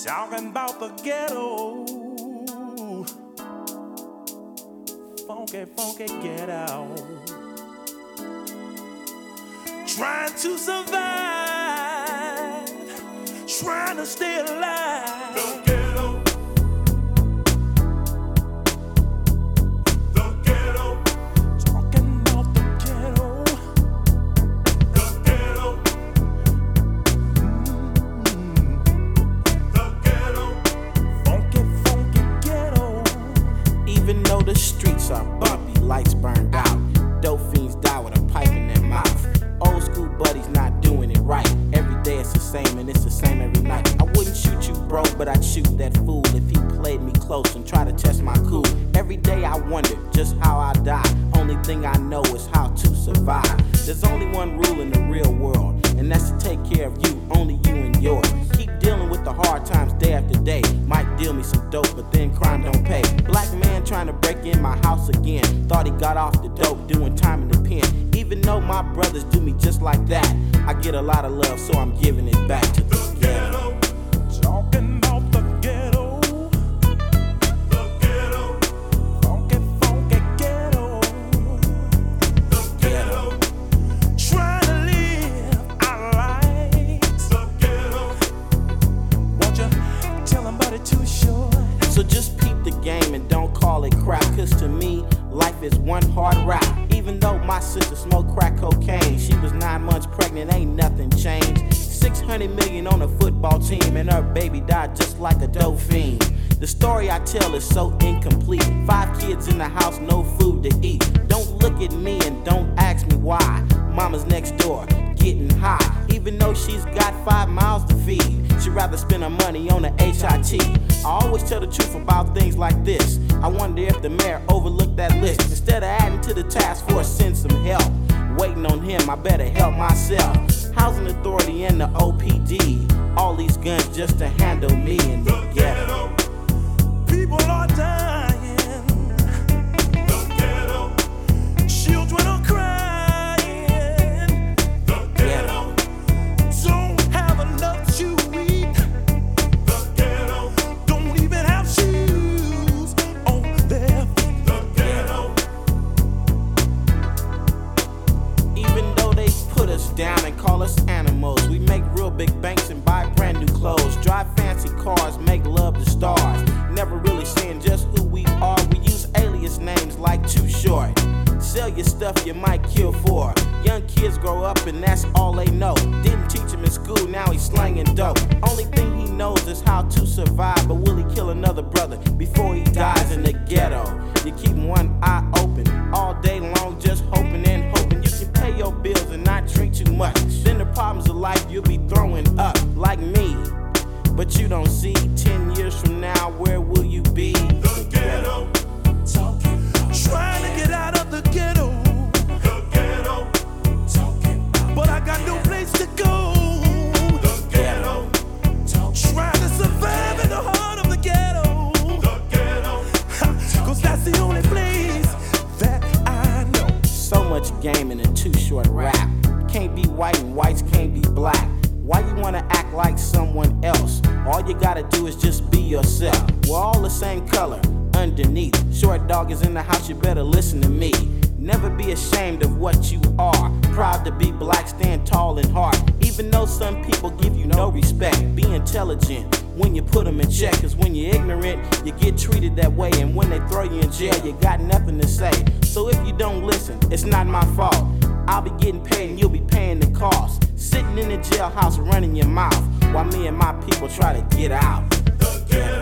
Talking about the ghetto. Funky, funky ghetto. Trying to survive, trying to stay alive. The ghetto. The ghetto. Talking about the ghetto. The ghetto. The ghetto. Funky, funky ghetto. Even though the streets are bumpy, lights burned out, dope fiends die with a pipe in their mouth. Old school buddies not doing it right. Every day it's the same and it's the same every night. I wouldn't shoot you, bro, but I'd shoot that fool if he played me close and tried to test my cool. Every day I wonder just how I die. Only thing I know is how to survive. There's only one rule in the real world, and that's to take care of you, only you and yours. Keep dealing with the hard times day after day. Might deal me some dope, but then crime don't pay. Black man trying to break in my house again. Thought he got off the dope, doing time in the pen. Even though my brothers do me just like that, I get a lot of love, so I'm giving it back to the ghetto. Talking about the ghetto. The ghetto. Funky, funky ghetto. The ghetto. Trying to live our lives. The ghetto. Won't you tell them about it too short? So just peep the game and don't call it crap, cause to me, life is one hard rap. Even though my sister smoked crack cocaine, she was 9 months pregnant, ain't nothing changed. 600 million on a football team, and her baby died just like a dope fiend. The story I tell is so incomplete. 5 kids in the house, no food to eat. Don't look at me and don't ask me why. Mama's next door, getting high. Even though she's got 5 mouths to feed, she'd rather spend her money on a HIT. I always tell the truth about things like this. I wonder if the mayor overlooked that list. Instead of adding to the task force, send some help. Waiting on him, I better help myself. Housing Authority and the OPD, all these guns just to handle me in the ghetto. People are dying. The ghetto. Children are crying. The ghetto. Don't have enough to eat. The ghetto. Don't even have shoes on their feet. The ghetto. Even though they put us down and call us animals, we make real big banks and buy brand new clothes, drive fancy cars, make love to stars. Never really saying just who we are. We use alias names like Too Short. Sell your stuff you might kill for. Young kids grow up and that's all they know. Didn't teach him in school, now he's slanging dope. Only thing he knows is how to survive. But will he kill another brother before he dies in the ghetto? You keep one eye open all day long, just hoping and hoping you can pay your bills and not drink too much. Then the problems of life you'll be throwing up like me. But you don't see 10 years from now, where will you be? The ghetto. Trying to get out of the ghetto. The ghetto. But I got no place to go. The ghetto. Trying to survive in the heart of the ghetto. The ghetto. Cause that's the only place that I know. So much game in a Too Short rap. Can't be white and whites can't be black. Why you wanna act like someone else? All you gotta do is just be yourself. We're all the same color underneath. Short dog is in the house, you better listen to me. Never be ashamed of what you are. Proud to be black, stand tall and hard. Even though some people give you no respect, be intelligent when you put them in check. Cause when you're ignorant, you get treated that way. And when they throw you in jail, you got nothing to say. So if you don't listen, it's not my fault. I'll be getting paid and you'll be paying the cost. Sitting in the jailhouse running your mouth while me and my people try to get out. The ghetto.